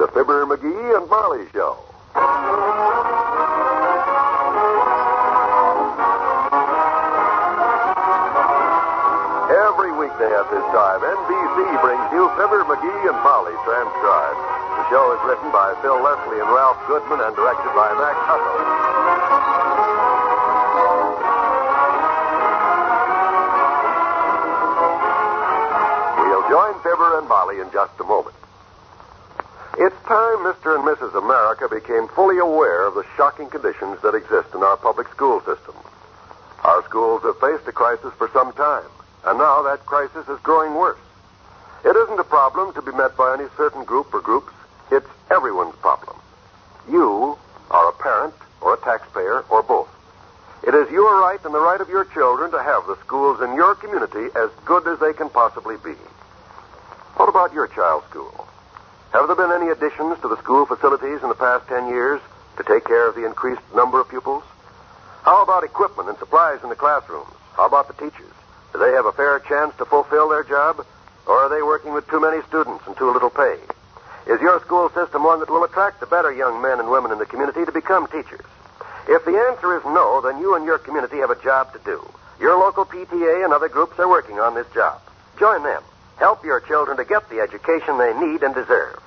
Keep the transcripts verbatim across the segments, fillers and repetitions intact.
the Fibber, McGee, and Molly Show. Every weekday at this time, N B C brings you Fibber, McGee, and Molly transcribed. The show is written by Phil Leslie and Ralph Goodman and directed by Max Hutto. Join Fibber and Molly in just a moment. It's time Mister and Missus America became fully aware of the shocking conditions that exist in our public school system. Our schools have faced a crisis for some time, and now that crisis is growing worse. It isn't a problem to be met by any certain group or groups. It's everyone's problem. You are a parent or a taxpayer or both. It is your right and the right of your children to have the schools in your community as good as they can possibly be. What about your child's school? Have there been any additions to the school facilities in the past ten years to take care of the increased number of pupils? How about equipment and supplies in the classrooms? How about the teachers? Do they have a fair chance to fulfill their job? Or are they working with too many students and too little pay? Is your school system one that will attract the better young men and women in the community to become teachers? If the answer is no, then you and your community have a job to do. Your local P T A and other groups are working on this job. Join them. Help your children to get the education they need and deserve.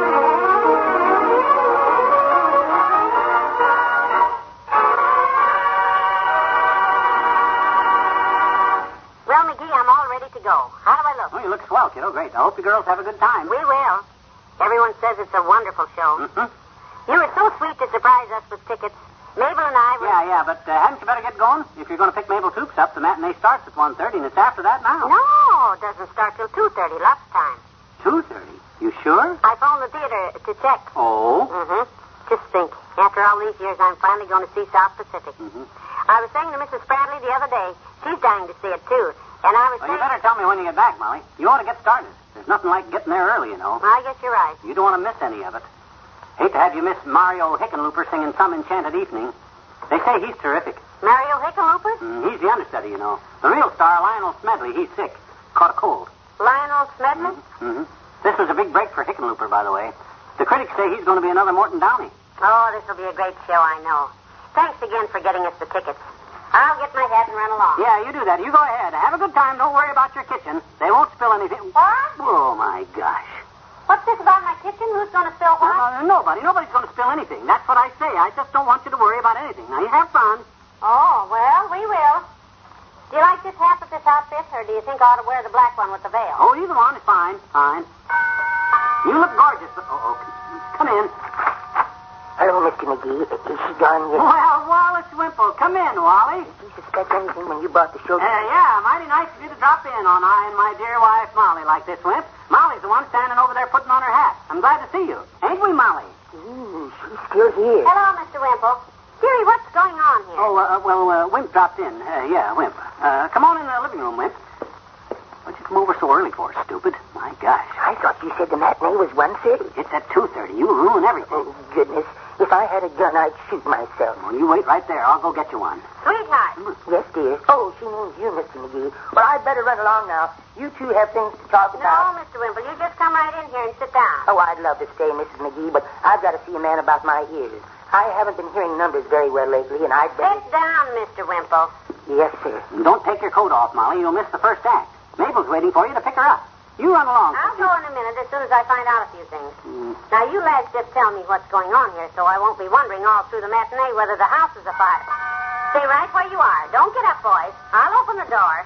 Well, McGee, I'm all ready to go. How do I look? Oh, you look swell, kiddo. Great. I hope the girls have a good time. We will. Everyone says it's a wonderful show. Mm-hmm. You were so sweet to surprise us with tickets. Mabel and I were... Yeah, yeah, but uh, hadn't you better get going? If you're going to pick Mabel Toops up, the matinee starts at one thirty, and it's after that now. No, it doesn't start till two thirty, Lux time. two thirty? You sure? I phoned the theater to check. Oh? Mm-hmm. Just think. After all these years, I'm finally going to see South Pacific. Mm-hmm. I was saying to Missus Bradley the other day, she's dying to see it, too. And I was Well, saying... you better tell me when you get back, Molly. You ought to get started. There's nothing like getting there early, you know. I guess you're right. You don't want to miss any of it. Hate to have you miss Mario Hickenlooper singing Some Enchanted Evening. They say he's terrific. Mario Hickenlooper? Mm, he's the understudy, you know. The real star, Lionel Smedley, he's sick. Caught a cold. Lionel Smedley? Mm-hmm. This was a big break for Hickenlooper, by the way. The critics say he's going to be another Morton Downey. Oh, this will be a great show, I know. Thanks again for getting us the tickets. I'll get my hat and run along. Yeah, you do that. You go ahead. Have a good time. Don't worry about your kitchen. They won't spill anything. What? Oh, my gosh. What's this about my kitchen? Who's going to spill what? Uh, nobody. Nobody's going to spill anything. That's what I say. I just don't want you to worry about anything. Now, you have fun. Oh, well, we will. Do you like this hat with this outfit, or do you think I ought to wear the black one with the veil? Oh, either one is fine. Fine. You look gorgeous. Oh, come in. Hello, Mister McGee. Is she gone yet? Well, Wallace Wimple. Come in, Wally. Did you suspect anything when you bought the show? Uh, yeah, mighty nice of you to drop in on I and my dear wife, Molly, like this, Wimp. Molly's the one standing over there putting on her hat. I'm glad to see you. Ain't we, Molly? Ooh, she's still here. Hello, Mister Wimple. Dearie, what's going on here? Oh, uh, well, uh, Wimp dropped in. Uh, yeah, Wimp. Uh, come on in the living room, Wimp. What'd you come over so early for, stupid? My gosh. I thought you said the matinee was one thirty. It's at two thirty. You ruin everything. Oh, goodness. If I had a gun, I'd shoot myself. Well, you wait right there. I'll go get you one. Sweetheart. Yes, dear. Oh, she means you, Mister McGee. Well, I'd better run along now. You two have things to talk No, about. Mister Wimple, you just come right in here and sit down. Oh, I'd love to stay, Missus McGee, but I've got to see a man about my ears. I haven't been hearing numbers very well lately, and I'd better... Sit down, Mister Wimple. Yes, sir. And don't take your coat off, Molly. You'll miss the first act. Mabel's waiting for you to pick her up. You run along. I'll go in a minute as soon as I find out a few things. Mm. Now, you lads just tell me what's going on here so I won't be wondering all through the matinee whether the house is afire. Stay right where you are. Don't get up, boys. I'll open the door.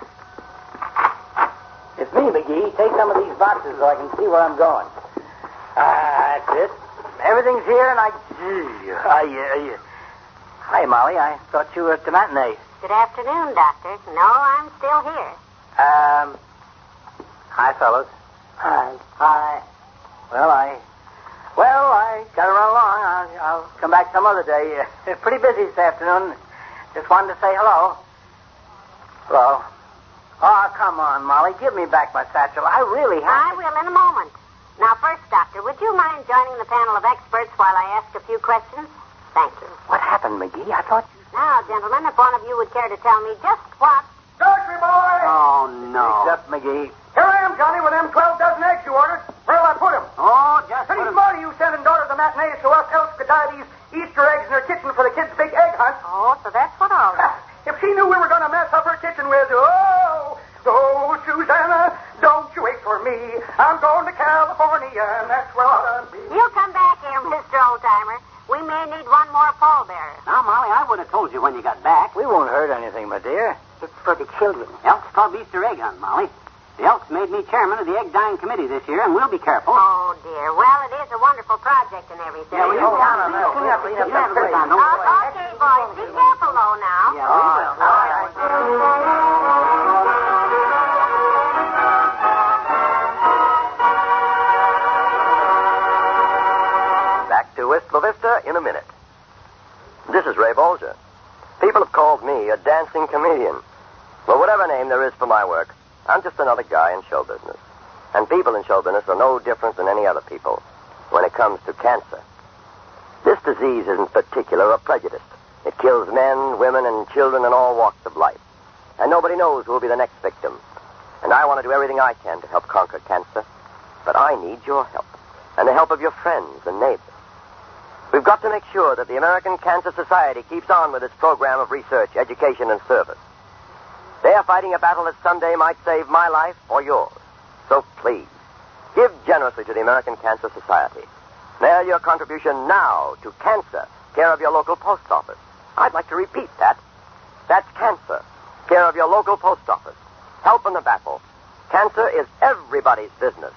It's me, McGee. Take some of these boxes so I can see where I'm going. Ah, that's it. Everything's here, and I... Gee, I, uh, Hi, Molly. I thought you were at the matinee. Good afternoon, Doctor. No, I'm still here. Um... Hi, fellas. Hi. Hi. Well, I... Well, I gotta run along. I'll, I'll come back some other day. Uh, pretty busy this afternoon. Just wanted to say hello. Hello. Oh, come on, Molly. Give me back my satchel. I really have... I will in a moment. Now, first, Doctor, would you mind joining the panel of experts while I ask a few questions? Thank you. What happened, McGee? I thought you... Now, gentlemen, if one of you would care to tell me just what... Grocery boy! Oh, no. Except McGee. Here I am, Johnny, with them twelve dozen eggs you ordered. Where'll I put them? Oh, just Pretty put 'em- smart of you sending the matinee so us elves could dye these Easter eggs in her kitchen for the kids' big egg hunt. Oh, so that's what all that. If she knew we were going to mess up her kitchen with, oh, oh, Susanna, don't you wait for me. I'm going to California, and that's where I ought to be. You come back here, Mister Oldtimer. We may need one more pallbearer. Now, Molly, I would have told you when you got back. We won't hurt anything, my dear. It's for the children. Elks Club Easter egg hunt, Molly. The Elks made me chairman of the egg dyeing committee this year, and we'll be careful. Oh, dear. Well, it is a wonderful project and everything. Yeah, well, you Hold down on, on now. Clean up, clean up that place. Oh, okay, boys. Be careful, though, now. Yeah, we will. All right. Back to Wistful Vista in a minute. This is Ray Bolger. People have called me a dancing comedian. Well, whatever name there is for my work, I'm just another guy in show business. And people in show business are no different than any other people when it comes to cancer. This disease isn't particular or prejudiced. It kills men, women, and children in all walks of life. And nobody knows who will be the next victim. And I want to do everything I can to help conquer cancer. But I need your help, and the help of your friends and neighbors. We've got to make sure that the American Cancer Society keeps on with its program of research, education, and service. They are fighting a battle that someday might save my life or yours. So please, give generously to the American Cancer Society. Mail your contribution now to Cancer, care of your local post office. I'd like to repeat that. That's Cancer, care of your local post office. Help in the battle. Cancer is everybody's business.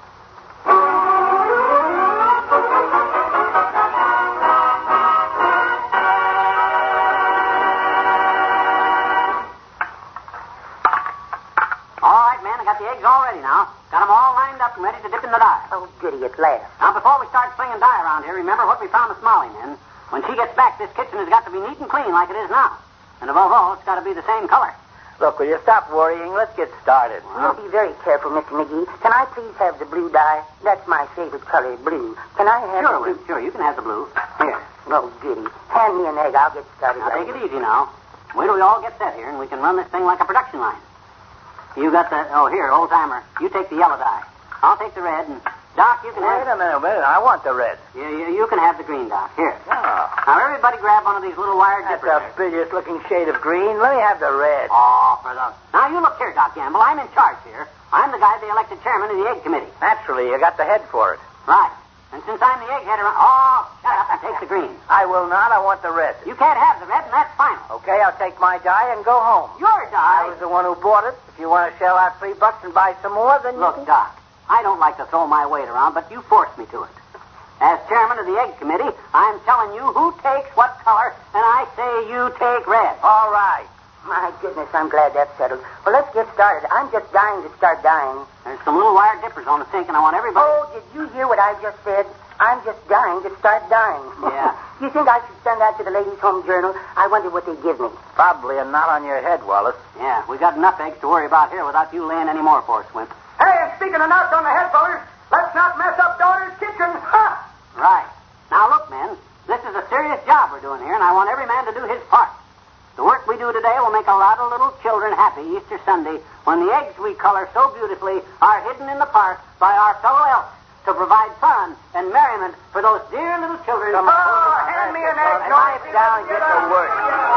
The eggs all ready now. Got them all lined up and ready to dip in the dye. Oh, goody, at last. Now, before we start slinging dye around here, remember what we promised Molly, men. When she gets back, this kitchen has got to be neat and clean like it is now. And above all, it's got to be the same color. Look, will you stop worrying? Let's get started. You'll be very careful, Mister McGee. Can I please have the blue dye? That's my favorite color, blue. Can I have Sure, the blue? Will, sure. You can have the blue. Here. Oh, goody. Hand me an egg. I'll get started. Now, take it easy now. Wait till we all get set here, and we can run this thing like a production line. You got the... Oh, here, old-timer. You take the yellow dye. I'll take the red, and... Doc, you can Wait have... a minute, wait a minute. I want the red. You, you, you can have the green, Doc. Here. Oh. Now, everybody grab one of these little wired That's dippers. a bilious-looking shade of green. Let me have the red. Oh, for the... Now, you look here, Doc Gamble. I'm in charge here. I'm the guy they elected chairman of the egg committee. Naturally, you got the head for it. Right. And since I'm the egghead around... Oh, shut up and take the green. I will not. I want the red. You can't have the red, and that's final. Okay, I'll take my dye and go home. Your I dye... was the one who bought it. If you want to shell out three bucks and buy some more, then you Look, can... Doc, I don't like to throw my weight around, but you forced me to it. As chairman of the egg committee, I'm telling you who takes what color, and I say you take red. All right. My goodness, I'm glad that's settled. Well, let's get started. I'm just dying to start dying. There's some little wire dippers on the sink, and I want everybody... Oh, did you hear what I just said? I'm just dying to start dying. Yeah. You think I should send that to the Ladies' Home Journal? I wonder what they give me. Probably a knot on your head, Wallace. Yeah, we got enough eggs to worry about here without you laying any more for us, Wimp. Hey, and speaking of knots on the head, fellas, let's not mess up daughter's kitchen. Ha! Right. Now, look, men, this is a serious job we're doing here, and I want every man to do his part. The work we do today will make a lot of little children happy Easter Sunday when the eggs we color so beautifully are hidden in the park by our fellow elks to provide fun and merriment for those dear little children. Come on. Oh, hand me an egg. Knife down and get to work.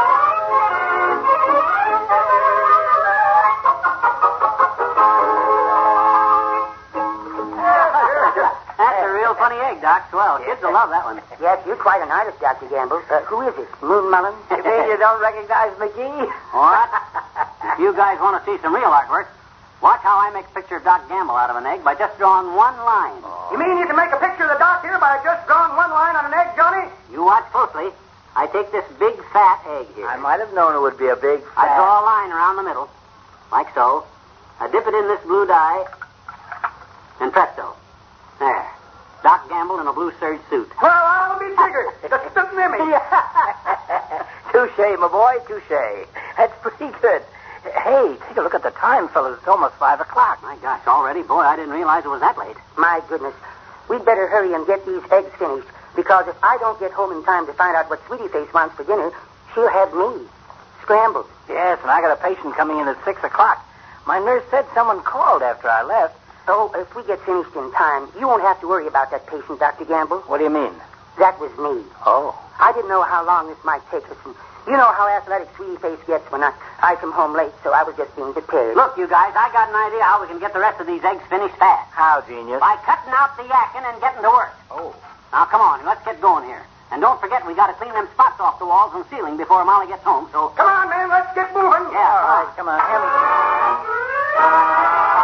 That's a real funny egg, Doc. Swell. Kids will love that one. Yes, you're quite an artist, Doctor Gamble. Uh, who is it? Moon Mullen? You mean you don't recognize McGee? What? If you guys want to see some real artwork, watch how I make a picture of Doc Gamble out of an egg by just drawing one line. Oh. You mean you can make a picture of the doc here by just drawing one line on an egg, Johnny? You watch closely. I take this big, fat egg here. I might have known it would be a big I fat... draw a line around the middle, like so. I dip it in this blue dye, and presto. There. Doc Gamble in a blue serge suit. Well, I'll be jiggered. The stunt mimic. Touche, my boy, touche. That's pretty good. Hey, take a look at the time, fellas. It's almost five o'clock. My gosh, already? Boy, I didn't realize it was that late. My goodness. We'd better hurry and get these eggs finished, because if I don't get home in time to find out what Sweetie Face wants for dinner, she'll have me. Scrambled. Yes, and I got a patient coming in at six o'clock. My nurse said someone called after I left. Oh, if we get finished in time, you won't have to worry about that patient, Doctor Gamble. What do you mean? That was me. Oh. I didn't know how long this might take us, and you know how athletic Sweetie Face gets when I, I come home late, so I was just being prepared. Look, you guys, I got an idea how we can get the rest of these eggs finished fast. How, genius? By cutting out the yakking and getting to work. Oh. Now, come on, let's get going here. And don't forget, we got to clean them spots off the walls and ceiling before Molly gets home, so... Come on, man, let's get moving. Yeah, All right, come on, hand me...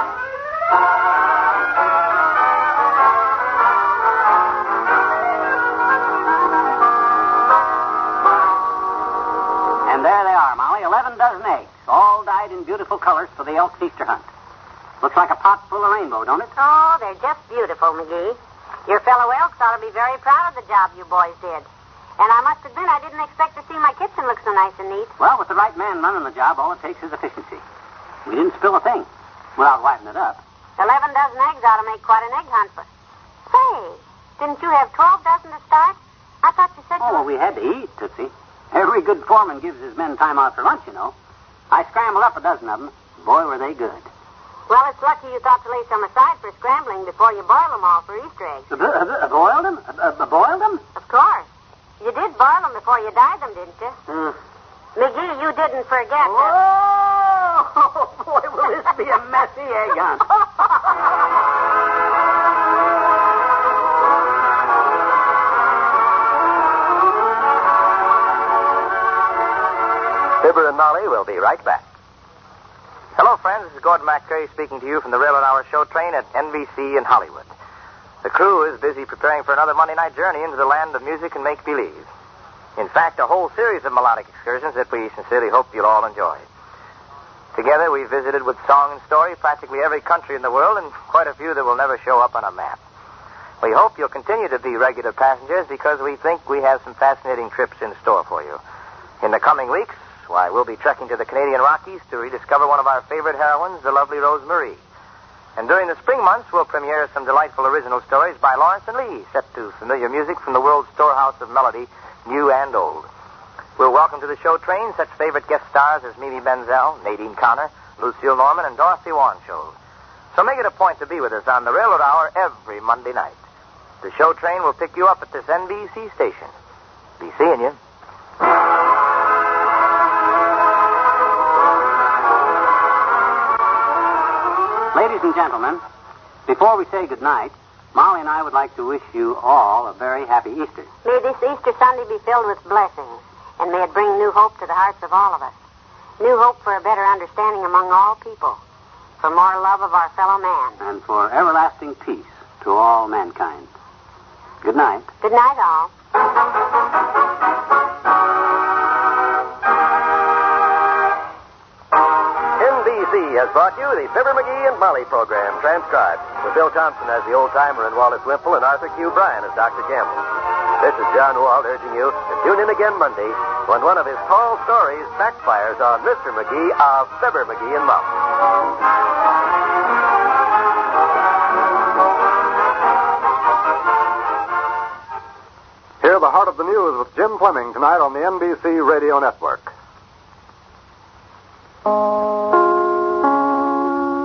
And there they are, Molly, eleven dozen eggs, all dyed in beautiful colors for the Elks Easter hunt. Looks like a pot full of rainbow, don't it? Oh, they're just beautiful, McGee. Your fellow Elks ought to be very proud of the job you boys did. And I must admit, I didn't expect to see my kitchen look so nice and neat. Well, with the right man running the job, all it takes is efficiency. We didn't spill a thing without wiping it up. Eleven dozen eggs ought to make quite an egg hunt for... Say, didn't you have twelve dozen to start? I thought you said... Oh, you well, we had to eat, Tootsie. Every good foreman gives his men time out for lunch, you know. I scrambled up a dozen of them. Boy, were they good. Well, it's lucky you thought to lay some aside for scrambling before you boil them all for Easter eggs. Uh, uh, uh, boiled them? Uh, uh, boiled them? Of course. You did boil them before you dyed them, didn't you? Uh, McGee, you didn't forget oh, that... boy, will this be a messy egg hunt. Fibber and Molly will be right back. Hello, friends. This is Gordon McCurry speaking to you from the Railroad Hour show train at N B C in Hollywood. The crew is busy preparing for another Monday night journey into the land of music and make-believe. In fact, a whole series of melodic excursions that we sincerely hope you'll all enjoy. Together, we visited with song and story practically every country in the world and quite a few that will never show up on a map. We hope you'll continue to be regular passengers because we think we have some fascinating trips in store for you. In the coming weeks, why, we'll be trekking to the Canadian Rockies to rediscover one of our favorite heroines, the lovely Rose Marie. And during the spring months, we'll premiere some delightful original stories by Lawrence and Lee, set to familiar music from the world's storehouse of melody, new and old. We'll welcome to the show train such favorite guest stars as Mimi Benzel, Nadine Connor, Lucille Norman, and Dorothy Warnschold. So make it a point to be with us on the Railroad Hour every Monday night. The show train will pick you up at this N B C station. Be seeing you. Ladies and gentlemen, before we say goodnight, Molly and I would like to wish you all a very happy Easter. May this Easter Sunday be filled with blessings, and may it bring new hope to the hearts of all of us. New hope for a better understanding among all people, for more love of our fellow man. And for everlasting peace to all mankind. Good night. Good night, all. N B C has brought you the Fibber, McGee, and Molly program, transcribed, with Bill Thompson as the old-timer and Wallace Wimple and Arthur Q. Bryan as Doctor Gamble. This is John Wald urging you to tune in again Monday when one of his tall stories backfires on Mister McGee of Fibber, McGee, and Molly. Hear the Heart of the News with Jim Fleming tonight on the N B C Radio Network.